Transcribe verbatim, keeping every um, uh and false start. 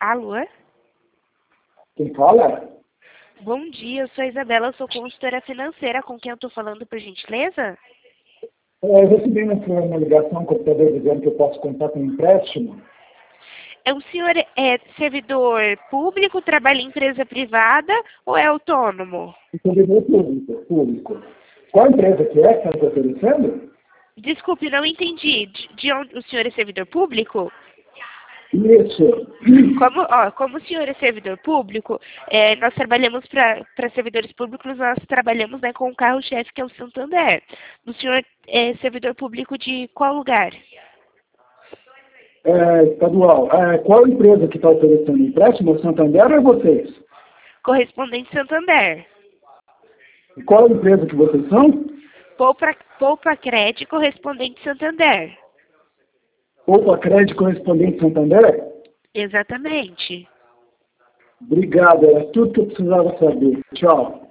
Alô? Quem fala? Bom dia, eu sou a Isabela, eu sou consultora financeira. Com quem eu estou falando, por gentileza? É, eu recebi uma, uma ligação no computador dizendo que eu posso contar com um empréstimo. É, o senhor é servidor público, trabalha em empresa privada ou é autônomo? Um servidor público, público. Qual empresa que é que está te oferecendo? Desculpe, não entendi. De, de onde o senhor é servidor público? Isso. Como, ó, como o senhor é servidor público, é, nós trabalhamos para servidores públicos, nós trabalhamos, né, com o carro-chefe, que é o Santander. O senhor é servidor público de qual lugar? É, estadual. É, qual empresa que está oferecendo empréstimo? Santander ou é vocês? Correspondente Santander. E qual a empresa que vocês são? Poupa, Poupa Crédito Correspondente Santander. Poupa Crédito Correspondente Santander? Exatamente. Obrigado, era tudo que eu precisava saber. Tchau.